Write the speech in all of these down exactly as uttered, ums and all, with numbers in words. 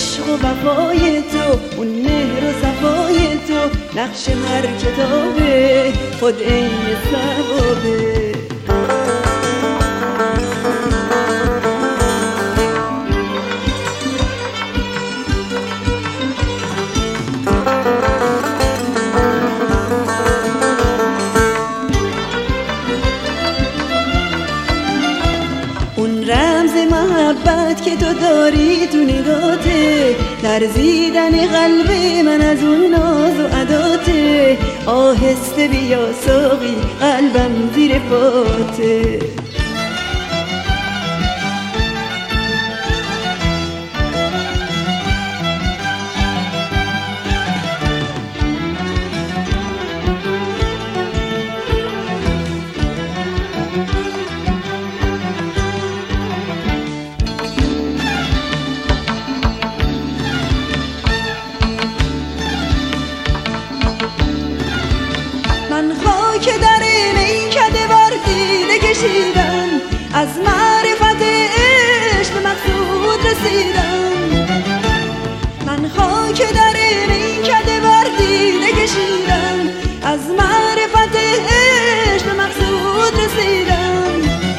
عشق و وفای تو، اون مهر و صفای تو، نقش هر کتابه خود عین ثوابه. اون رمز محبت که تو داری تو نگاته، لرزیدن قلب من از اون ناز و عداته. آهسته بیا ساقی قلبم زیر پاته. من خاک در میکده بار دیده کشیدم، از معرفت عشق مقصود رسیدم. من خاک در میکده بار دیده کشیدم، از معرفت عشق مقصود رسیدم.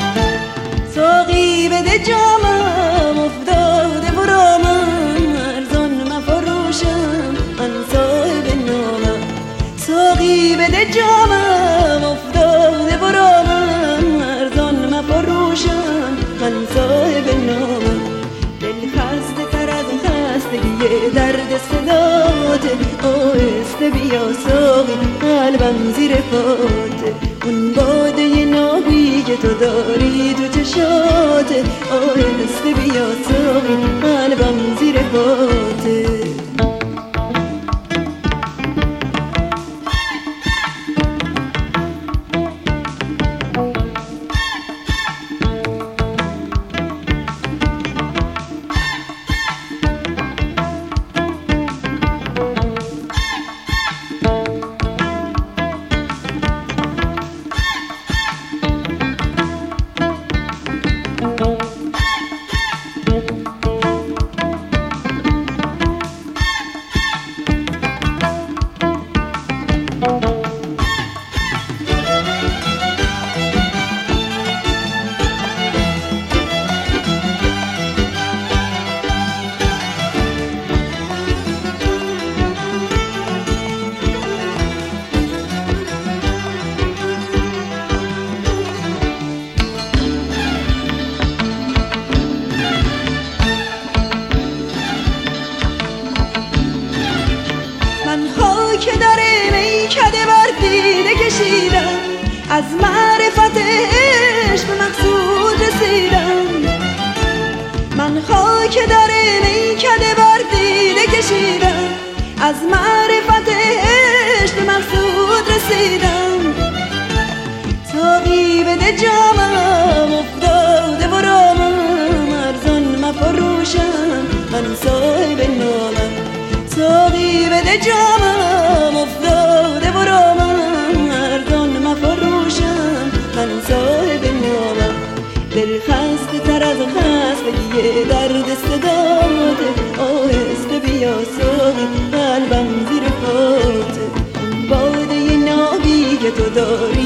ساقی بده جامم افتاده برامم، ارزان مفروشم من صاحب نامم. ساقی بده جامم افتاده برامم، ارزان مفروشم من صاحب نامم. دل خسته تر از خستگی درد صداته، آهسته بیا ساقی قلبم زیر پاته. اون باده نابی که تو داری تو چشاته، آهسته بیا ساقی قلبم زیر پاته. من خاک در میکده بر دیده کشیدم، از معرفت عشق مقصود رسیدم. من خاک در میکده بر دیده کشیدم، از معرفت عشق مقصود رسیدم. ساقی بده جامم افتاده برامم، ارزان مفروشم من صاحب نامم. ساقی بده جامم افتاده برامم، ارزان مفروشم من صاحب نامم. دل خسته تر از خستگی درد صداته، آهسته بیا ساقی قلبم زیر پاته. باده نابی که تو داری